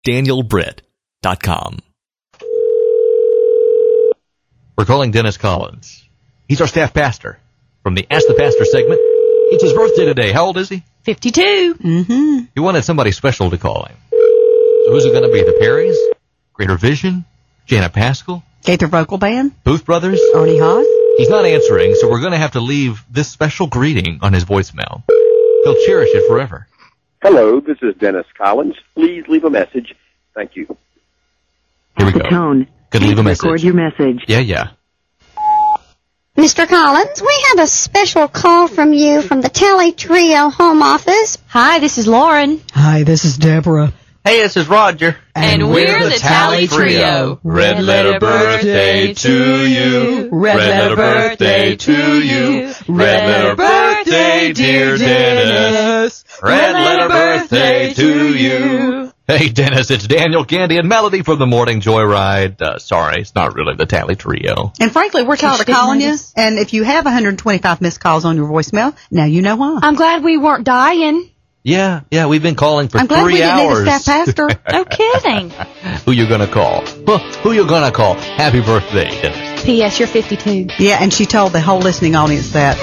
DanielBritt.com. We're calling Dennis Collins. He's our staff pastor from the Ask the Pastor segment. It's his birthday today. How old is he? 52. Mm-hmm. He wanted somebody special to call him. So who's it going to be? The Perrys? Greater Vision? Janet Paschal? Gaither Vocal Band? Booth Brothers? Ernie Haas? He's not answering, so we're going to have to leave this special greeting on his voicemail. He'll cherish it forever. Hello, this is Dennis Collins. Please leave a message. Thank you. Here we At the go. tone, Could leave a message. record your message. Yeah. Mr. Collins, we have a special call from you from the Tally Trio home office. Hi, this is Lauren. Hi, this is Deborah. Hey, this is Roger. And we're the Tally Trio. Red letter birthday to you. Red letter birthday to you. Red letter birthday, dear Dennis. Red letter birthday to you. Hey, Dennis, it's Daniel, Candy, and Melody from the Morning Joyride. Sorry, it's not really the Tally Trio. And frankly, we're tired of calling you. And if you have 125 missed calls on your voicemail, now you know why. I'm glad we weren't dying. Yeah, we've been calling for I'm glad 3 we didn't hours. need a staff pastor. No kidding. Who you gonna call? Who you gonna call? Happy birthday, Dennis. P.S. You're 52. Yeah, and she told the whole listening audience that.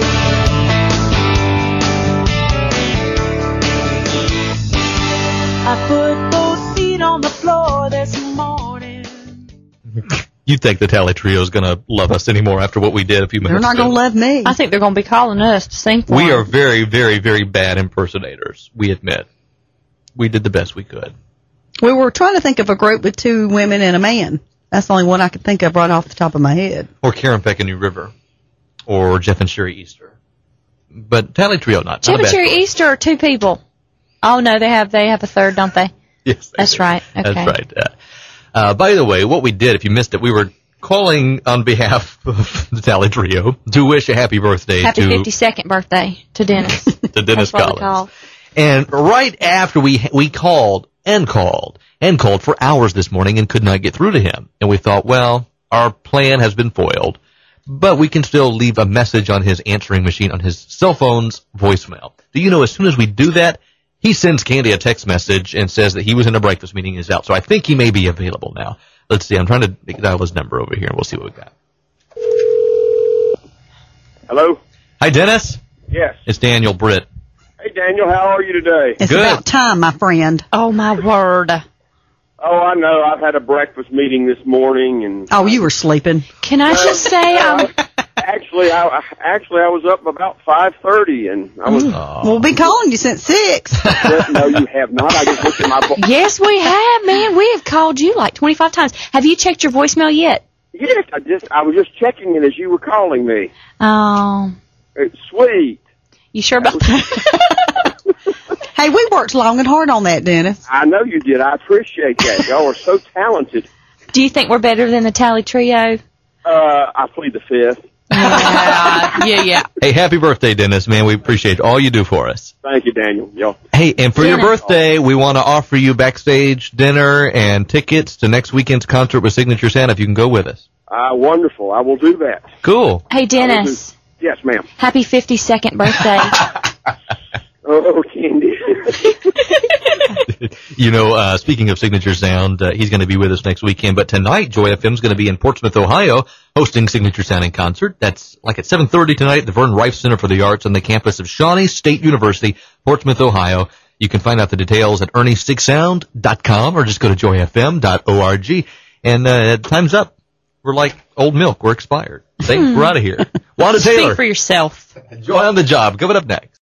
I put both feet on the floor this morning. You think the Tally Trio is gonna love us anymore after what we did a few minutes They're not ago? going to love me. I think they're going to be calling us to sing for We them. are very, very, very bad impersonators, we admit. We did the best we could. We were trying to think of a group with 2 women and a man. That's the only one I could think of right off the top of my head. Or Karen Peck and New River. Or Jeff and Sherry Easter. But Tally Trio, not Jeff a and bad Sherry choice. Easter are 2 people. Oh, no, they have a third, don't they? Yes, they That's do. right. Okay. That's right. By the way, what we did, if you missed it, we were calling on behalf of the Tally Trio to wish a happy birthday Happy to 52nd birthday to Dennis. to Dennis That's what we Collins. call. And right after we called for hours this morning and could not get through to him. And we thought, well, our plan has been foiled, but we can still leave a message on his answering machine on his cell phone's voicemail. Do you know, as soon as we do that, he sends Candy a text message and says that he was in a breakfast meeting and is out. So I think he may be available now. Let's see. I'm trying to dial his number over here and we'll see what we got. Hello? Hi, Dennis. Yes. It's Daniel Britt. Hey, Daniel, how are you today? It's Good. about time, my friend. Oh, my word. Oh, I know. I've had a breakfast meeting this morning, and Oh, you were sleeping. Can I just say actually, I was up about 5:30, and I was. We'll be calling you since 6. No, you have not. I just looked at my. Yes, we have, man. We have called you like 25 times. Have you checked your voicemail yet? Yes, I was just checking it as you were calling me. Oh, It's sweet. you sure about that? Hey, we worked long and hard on that, Dennis. I know you did. I appreciate that. Y'all are so talented. Do you think we're better than the Tally Trio? I plead the fifth. Yeah. Hey, happy birthday, Dennis, man. We appreciate all you do for us. Thank you, Daniel. Y'all. Hey, and for your Dinner. birthday, we want to offer you backstage dinner and tickets to next weekend's concert with Signature Santa if you can go with us. Wonderful. I will do that. Cool. Hey, Dennis. Yes, ma'am. Happy 52nd birthday. Oh, Candy. You know, speaking of Signature Sound, he's going to be with us next weekend. But tonight, Joy FM's going to be in Portsmouth, Ohio, hosting Signature Sound in concert. That's like at 7:30 tonight at the Vern Rife Center for the Arts on the campus of Shawnee State University, Portsmouth, Ohio. You can find out the details at erniestigsound.com or just go to joyfm.org. And time's up. We're like old milk. We're expired. Thanks. We're out of here. Wanda Taylor. Speak for yourself. Joy on the Job. Coming up next.